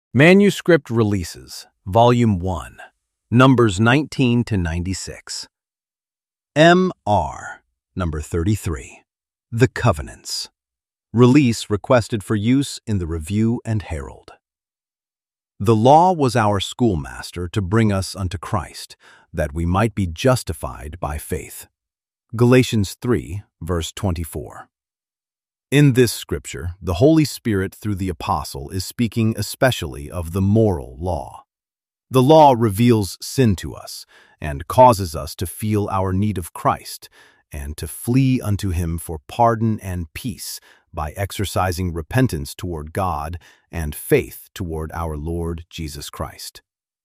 Manuscript Releases, Volume 1, Numbers 19 to 96. M.R. Number 33. The Covenants. Release requested for use in the Review and Herald. The law was our schoolmaster to bring us unto Christ, that we might be justified by faith. Galatians 3, verse 24. In this scripture, the Holy Spirit through the Apostle is speaking especially of the moral law. The law reveals sin to us and causes us to feel our need of Christ and to flee unto Him for pardon and peace by exercising repentance toward God and faith toward our Lord Jesus Christ.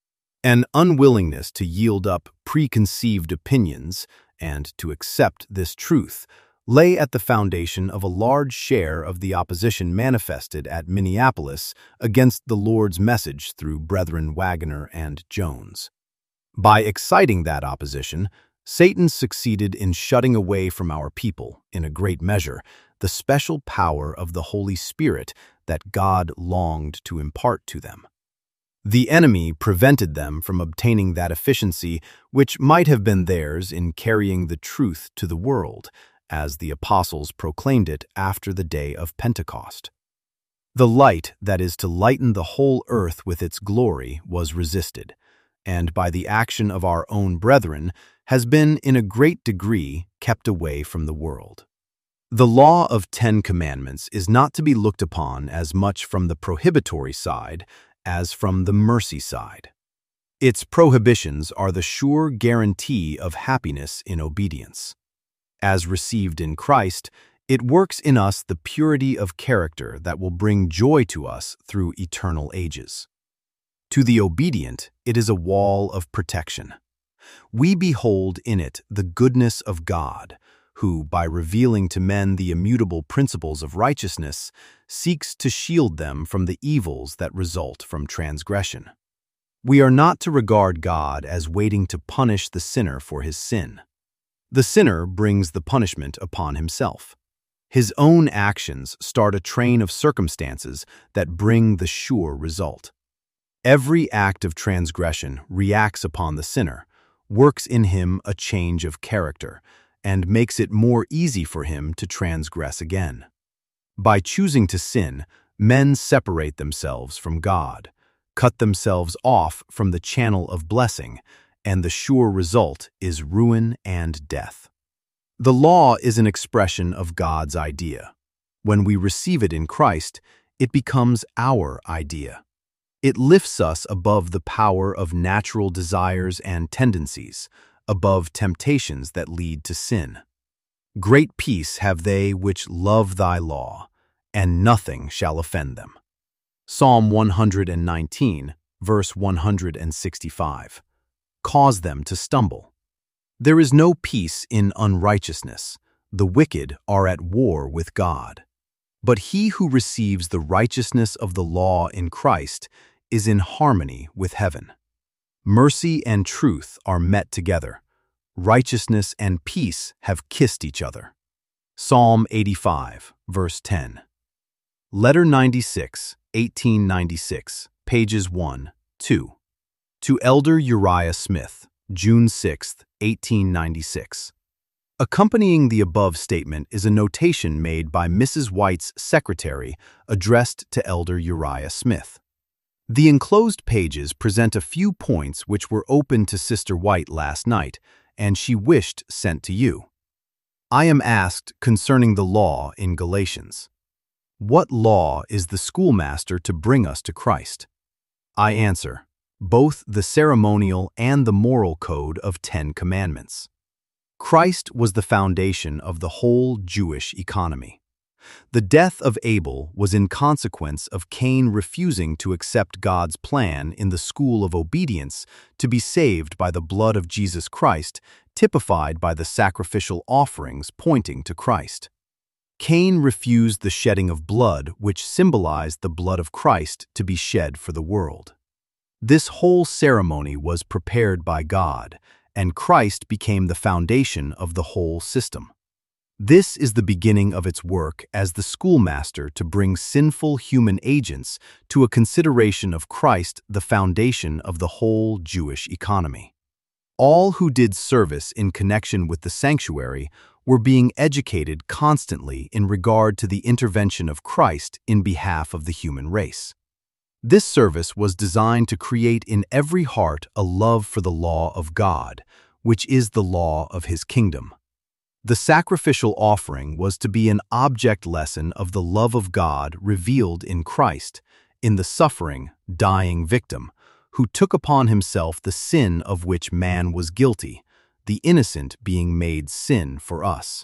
An unwillingness to yield up preconceived opinions and to accept this truth lay at the foundation of a large share of the opposition manifested at Minneapolis against the Lord's message through Brethren Waggoner and Jones. By exciting that opposition, Satan succeeded in shutting away from our people, in a great measure, the special power of the Holy Spirit that God longed to impart to them. The enemy prevented them from obtaining that efficiency which might have been theirs in carrying the truth to the world, as the apostles proclaimed it after the day of Pentecost. The light that is to lighten the whole earth with its glory was resisted, and by the action of our own brethren has been in a great degree kept away from the world. The law of 10 Commandments is not to be looked upon as much from the prohibitory side as from the mercy side. Its prohibitions are the sure guarantee of happiness in obedience. As received in Christ, it works in us the purity of character that will bring joy to us through eternal ages. To the obedient, it is a wall of protection. We behold in it the goodness of God, who, by revealing to men the immutable principles of righteousness, seeks to shield them from the evils that result from transgression. We are not to regard God as waiting to punish the sinner for his sin. The sinner brings the punishment upon himself. His own actions start a train of circumstances that bring the sure result. Every act of transgression reacts upon the sinner, works in him a change of character, and makes it more easy for him to transgress again. By choosing to sin, men separate themselves from God, cut themselves off from the channel of blessing, and the sure result is ruin and death. The law is an expression of God's idea. When we receive it in Christ, it becomes our idea. It lifts us above the power of natural desires and tendencies, above temptations that lead to sin. Great peace have they which love thy law, and nothing shall offend them. Psalm 119, verse 165. Cause them to stumble. There is no peace in unrighteousness. The wicked are at war with God. But he who receives the righteousness of the law in Christ is in harmony with heaven. Mercy and truth are met together. Righteousness and peace have kissed each other. Psalm 85, verse 10. Letter 96, 1896, pages 1, 2. To Elder Uriah Smith, June 6, 1896. Accompanying the above statement is a notation made by Mrs. White's secretary addressed to Elder Uriah Smith. The enclosed pages present a few points which were open to Sister White last night, and she wished sent to you. I am asked concerning the law in Galatians. What law is the schoolmaster to bring us to Christ? I answer, both the ceremonial and the moral code of 10 Commandments. Christ was the foundation of the whole Jewish economy. The death of Abel was in consequence of Cain refusing to accept God's plan in the school of obedience to be saved by the blood of Jesus Christ, typified by the sacrificial offerings pointing to Christ. Cain refused the shedding of blood, which symbolized the blood of Christ to be shed for the world. This whole ceremony was prepared by God, and Christ became the foundation of the whole system. This is the beginning of its work as the schoolmaster to bring sinful human agents to a consideration of Christ, the foundation of the whole Jewish economy. All who did service in connection with the sanctuary were being educated constantly in regard to the intervention of Christ in behalf of the human race. This service was designed to create in every heart a love for the law of God, which is the law of His kingdom. The sacrificial offering was to be an object lesson of the love of God revealed in Christ, in the suffering, dying victim, who took upon himself the sin of which man was guilty, the innocent being made sin for us.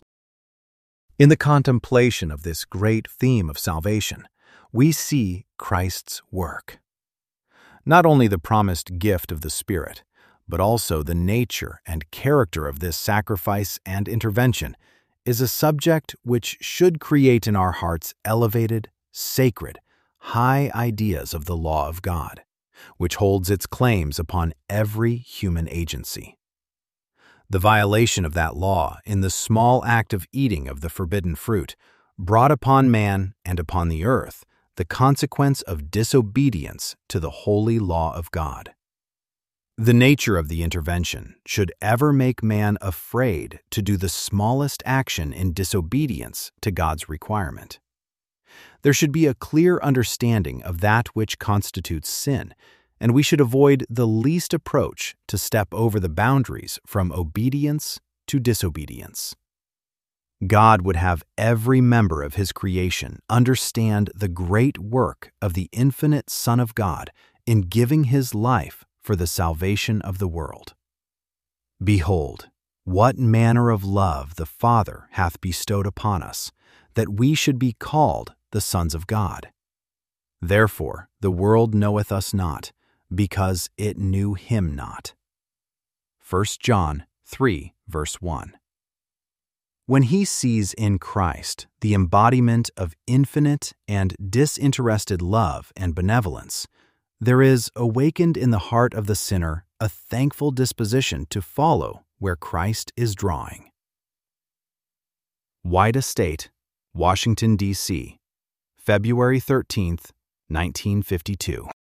In the contemplation of this great theme of salvation, we see Christ's work. Not only the promised gift of the Spirit, but also the nature and character of this sacrifice and intervention is a subject which should create in our hearts elevated, sacred, high ideas of the law of God, which holds its claims upon every human agency. The violation of that law in the small act of eating of the forbidden fruit brought upon man and upon the earth the consequence of disobedience to the holy law of God. The nature of the intervention should ever make man afraid to do the smallest action in disobedience to God's requirement. There should be a clear understanding of that which constitutes sin, and we should avoid the least approach to step over the boundaries from obedience to disobedience. God would have every member of His creation understand the great work of the infinite Son of God in giving His life for the salvation of the world. Behold, what manner of love the Father hath bestowed upon us, that we should be called the sons of God. Therefore the world knoweth us not, because it knew Him not. 1 John 3, verse 1. When he sees in Christ the embodiment of infinite and disinterested love and benevolence, there is awakened in the heart of the sinner a thankful disposition to follow where Christ is drawing. White Estate, Washington, D.C., February 13, 1952.